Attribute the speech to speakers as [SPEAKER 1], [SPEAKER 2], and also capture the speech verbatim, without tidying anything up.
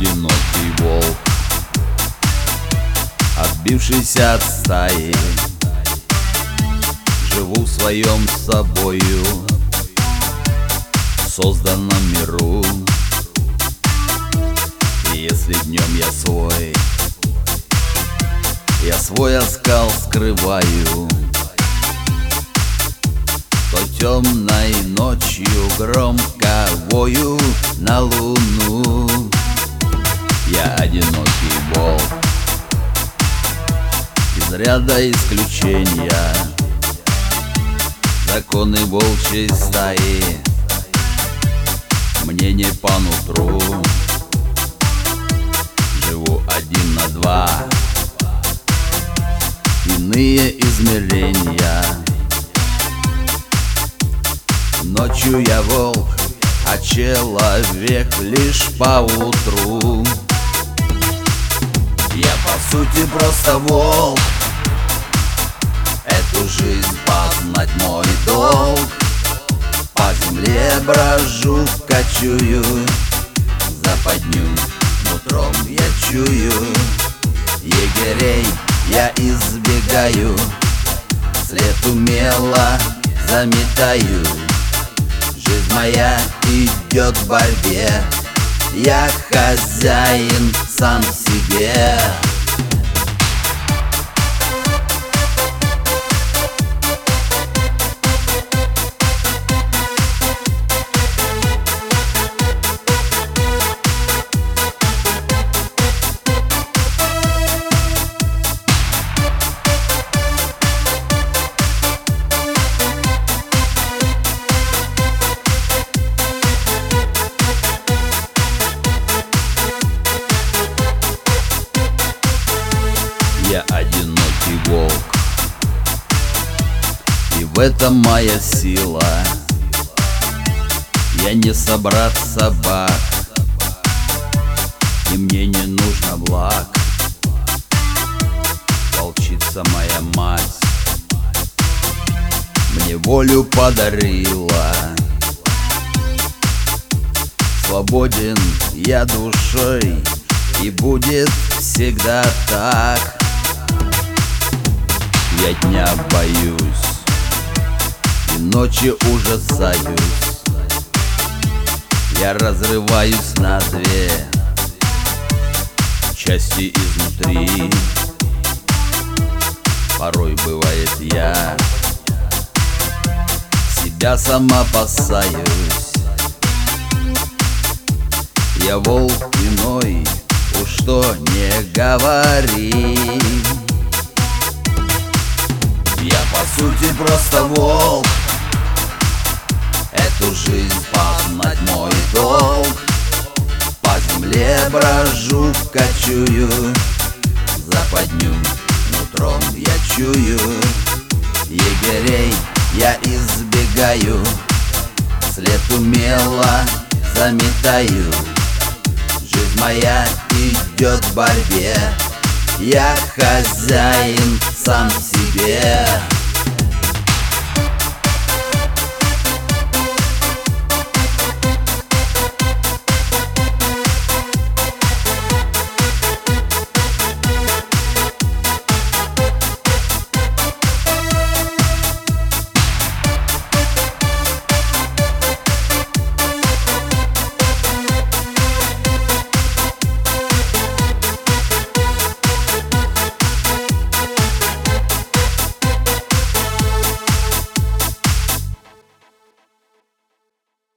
[SPEAKER 1] одинокий волк, отбившийся от стаи. Живу в своем собою созданном миру. И если днем я свой, я свой оскал скрываю, то темной ночью громко вою на луну. Я одинокий волк, из ряда исключения, законы волчьей стаи мне не по нутру. Живу один на два, иные измерения. Ночью я волк, а человек лишь поутру. Я по сути просто волк, эту жизнь познать мой долг. По земле брожу, кочую, западню нутром я чую. Егерей я избегаю, след умело заметаю. Жизнь моя идет в борьбе, я хозяин сам себе. Я одинокий волк, и в этом моя сила. Я не собрат собак, и мне не нужно благ. Волчица моя мать мне волю подарила. Свободен я душой, и будет всегда так. Я дня боюсь и ночи ужасаюсь. Я разрываюсь на две части изнутри. Порой бывает я себя сам опасаюсь. Я волк иной, уж что не говори. Я по сути просто волк, эту жизнь познать мой долг. По земле брожу, кочую, западню нутром я чую. Егерей я избегаю, след умело заметаю. Жизнь моя идет в борьбе, я хозяин сам себе.